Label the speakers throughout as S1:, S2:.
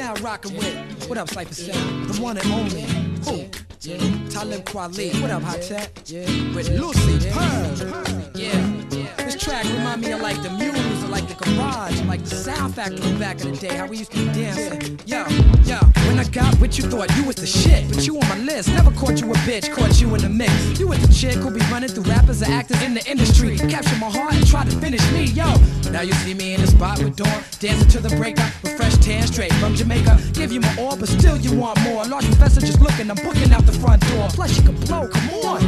S1: now rockin' with. What up, Cypher 7? The one and only. Who? Talib Kweli. What up, Hot Tech? With Lucy Pearl. Yeah. This track remind me of like the Muse, or like the Garage, or like the Sound Factory back in the day, how we used to be dancing. Yo, when I got with you, thought you was the shit, but you on my list, never caught you a bitch, caught you in the mix. You was the chick who be running through rappers and actors in the industry, capture my heart and try to finish me, yo. Now you see me in the spot with Dawn, dancing to the breakup, with fresh tan straight from Jamaica. Give you my all, but still you want more. Large professor just looking, I'm booking out the front door. Plus you can blow, come on.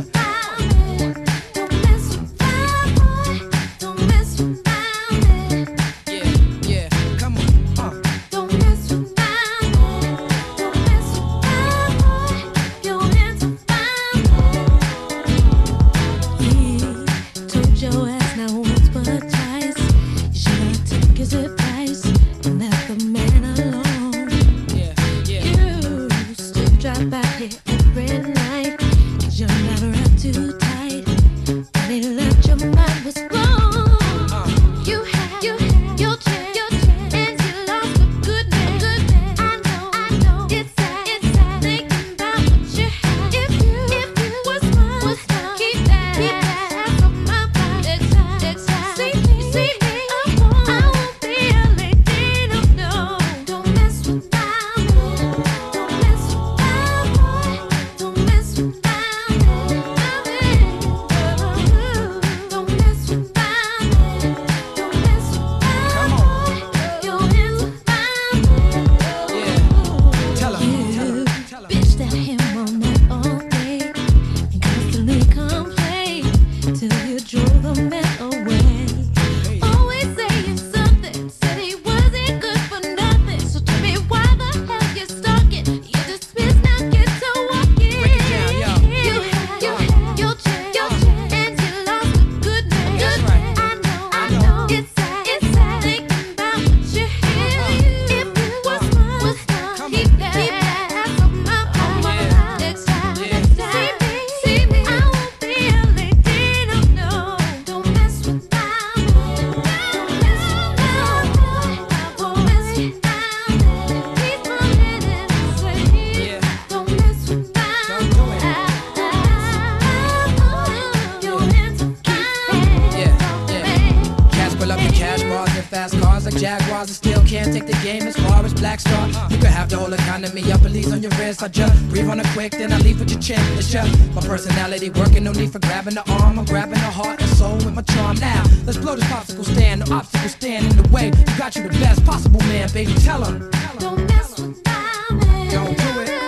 S1: Jaguars still can't take the game as far as Black Star. You could have the whole economy up, police on your wrist. I just breathe on it quick, then I leave with your chin. It's just my personality working, no need for grabbing the arm. I'm grabbing the heart and soul with my charm. Now, let's blow this popsicle stand. No obstacle stand in the way. You got you the best possible man, baby. Tell him.
S2: Don't mess with my man.
S1: Don't do it.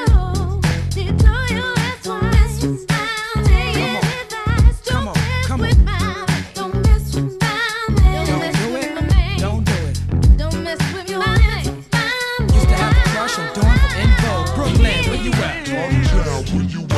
S2: When you